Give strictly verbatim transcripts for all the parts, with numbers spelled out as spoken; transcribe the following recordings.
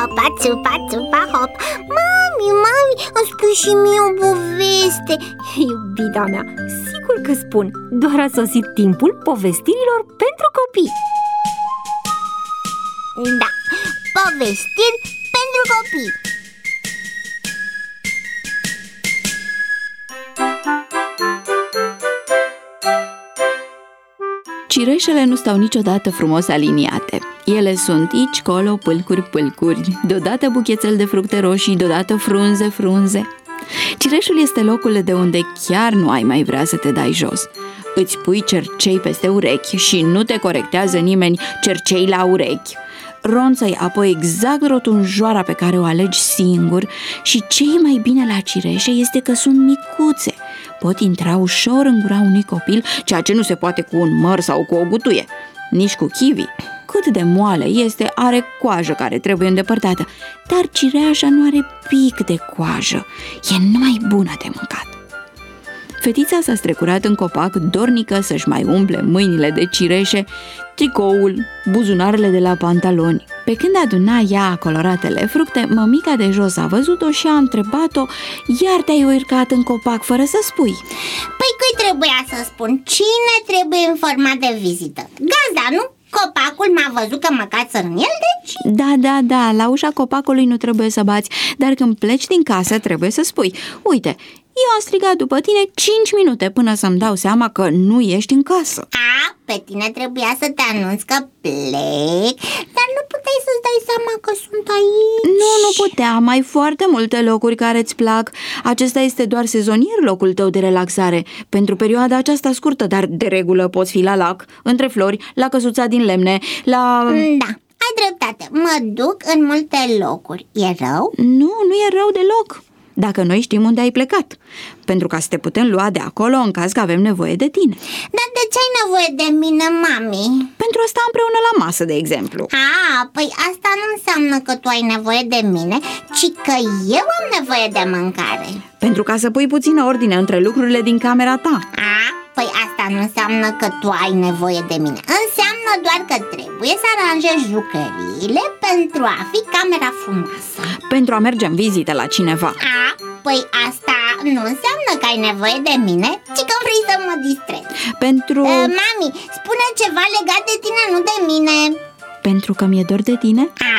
țupa, țupa, țupa, hop. Mami, mami, îmi spui și mie o poveste. Iubita mea, sigur că spun. Doar a sosit timpul povestirilor pentru copii. Da, povestiri pentru copii. Cireșele nu stau niciodată frumos aliniate. Ele sunt aici, colo, pâlcuri, pâlcuri, deodată buchețel de fructe roșii, deodată frunze, frunze. Cireșul este locul de unde chiar nu ai mai vrea să te dai jos. Îți pui cercei peste urechi și nu te corectează nimeni cercei la urechi. Ronță-i apoi exact rotunjoara pe care o alegi singur și ce e mai bine la cireșe este că sunt micuțe. Pot intra ușor în gura unui copil, ceea ce nu se poate cu un măr sau cu o gutuie. Nici cu kiwi. Cât de moale este, are coajă care trebuie îndepărtată, dar cireașa nu are pic de coajă. E numai bună de mâncat. Fetița s-a strecurat în copac, dornică să-și mai umple mâinile de cireșe, tricoul, buzunarele de la pantaloni. Pe când aduna ea coloratele fructe, mămica de jos a văzut-o și a întrebat-o: iar te-ai urcat în copac fără să spui? Păi cui trebuia să spun? Cine trebuie informat de vizită? Gazda, nu? Copacul m-a văzut că mă cață în el, deci... Da, da, da, la ușa copacului nu trebuie să bați, dar când pleci din casă trebuie să spui: uite, eu am strigat după tine cinci minute până să-mi dau seama că nu ești în casă. A, pe tine trebuia să te anunț că plec, dar nu puteai să-ți dai seama că sunt aici. Nu, nu puteam, ai foarte multe locuri care îți plac. Acesta este doar sezonier locul tău de relaxare, pentru perioada aceasta scurtă, dar de regulă poți fi la lac, între flori, la căsuța din lemne, la... Da, ai dreptate, mă duc în multe locuri. E rău? Nu, nu e rău deloc, dacă noi știm unde ai plecat, pentru ca să te putem lua de acolo în caz că avem nevoie de tine. Dar de ce ai nevoie de mine, mami? Pentru a sta împreună la masă, de exemplu. A, păi asta nu înseamnă că tu ai nevoie de mine, ci că eu am nevoie de mâncare. Pentru ca să pui puțină ordine între lucrurile din camera ta. A, păi asta nu înseamnă că tu ai nevoie de mine. Înseamnă doar că trebuie să aranjezi jucăriile pentru a fi camera frumoasă. Pentru a merge în vizită la cineva. A, păi asta nu înseamnă că ai nevoie de mine, ci că vrei să mă distrezi. Pentru... uh, Mami, spune ceva legat de tine, nu de mine. Pentru că mi-e dor de tine? A,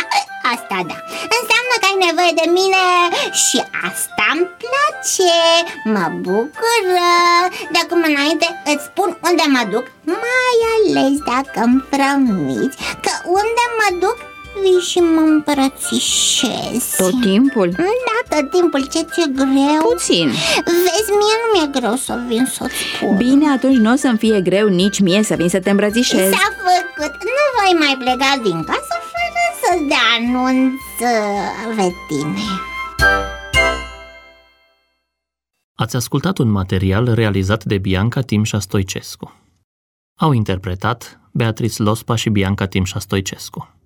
asta da. Înseamnă că ai nevoie de mine și asta îmi place. Mă bucură. De acum înainte îți spun unde mă duc, mai ales dacă îmi promiți că unde mă duc vii și mă îmbrățișezi. Tot timpul? Da, tot timpul. Ce ți-e greu? Puțin. Vezi, mie nu mi-e greu să vin să-ți spun. Bine, atunci nu o să-mi fie greu nici mie să vin să te îmbrățișez. S-a făcut. Nu voi mai pleca din casă fără să-ți dea anunț pe tine. Ați ascultat un material realizat de Bianca Timșa Stoicescu. Au interpretat Beatrice Lospa și Bianca Timșa Stoicescu.